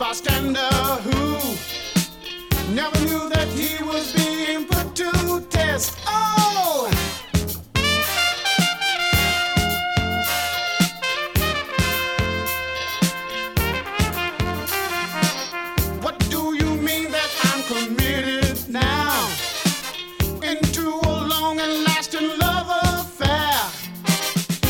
bystander who never knew that he was being put to test. Oh,